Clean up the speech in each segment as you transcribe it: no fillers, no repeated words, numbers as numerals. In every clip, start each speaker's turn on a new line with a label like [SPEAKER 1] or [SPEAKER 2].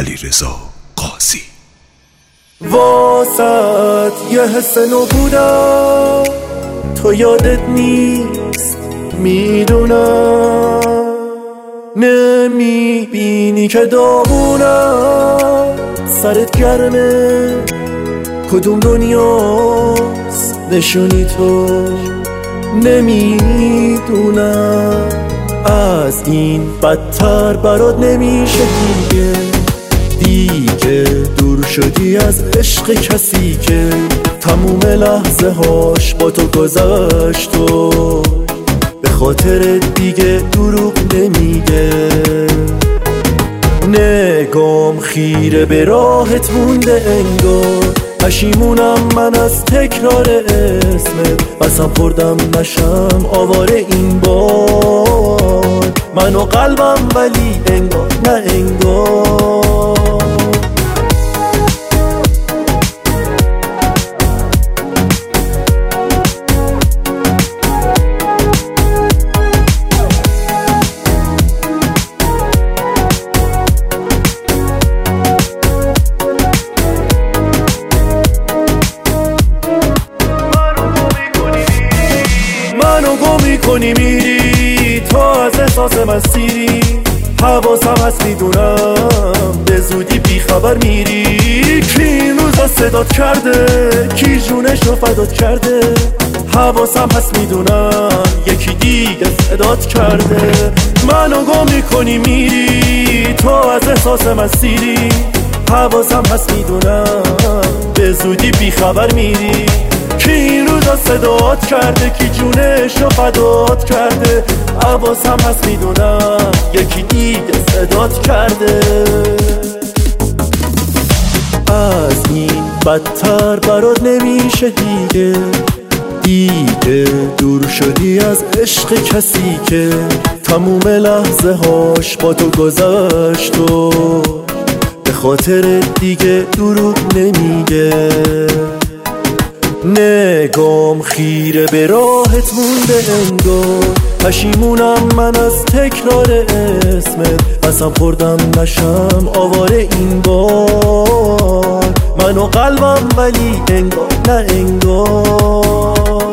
[SPEAKER 1] علیرضا قاضی.
[SPEAKER 2] واسط یه حس نو بودم، تو یادت نیست میدونم، نمیبینی که داغونم، سرت گرمه کدوم دنیاست نشونی تو نمیدونم. از این بدتر برات نمیشه دیگه دور شدی از عشق کسی که تموم لحظه هاش با تو گذشت و به خاطر دیگه دروغ نمیگه. نگام خیره به راهت مونده انگار، پشیمونم من از تکرار اسمت، بسم خوردم نشم آواره این بار، من و قلبم ولی انگار نه انگار. منو گم میکنی میری، تو از احساس من سیری، حواسم هست میدونم به زودی بیخبر میری. کی این روزا صدات کرده، کی جونشو فدات کرده، حواسم هست میدونم یکی دیگه صدات کرده. منو گم میکنی میری، تو از احساس من سیری، حواسم هست میدونم به زودی بیخبر میری. کی این روزا صدات کرده، کی جونشو فدات کرده، حواسم هست میدونم یکی دیگه صدات کرده. از این بدتر برات نمیشه دیگه دور شدی از عشق کسی که تموم لحظه هاش با تو گذشت و به خاطر دیگه دروغ نمیگه. نگام خیره به راهت مونده انگار، پشیمونم من از تکرار اسمت، بسم خوردم نشم آواره این بار، من و قلبم ولی انگار نه انگار.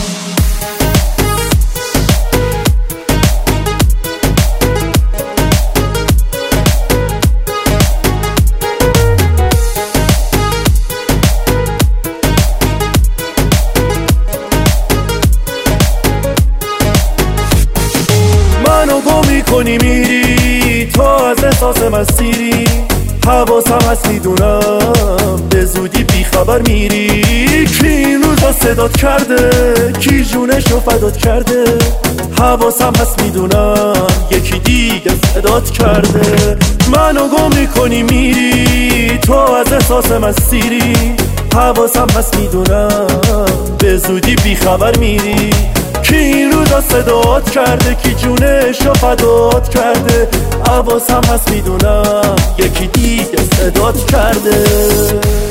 [SPEAKER 2] منو گم میکنی میری، تو از احساس من سیری، حواسم هست میدونم به زودی بیخبر میری. کی این روزا صدات کرده، کی جونشو فدات کرده، حواسم هست میدونم یکی دیگه صدات کرده. منو گم میکنی میری، تو از احساس من سیری، حواسم هست میدونم به زودی بیخبر میری. کی این روزا صدات کرده، کی جونشو فدات کرده، حواسم هست میدونم یکی دیگه صدات کرده.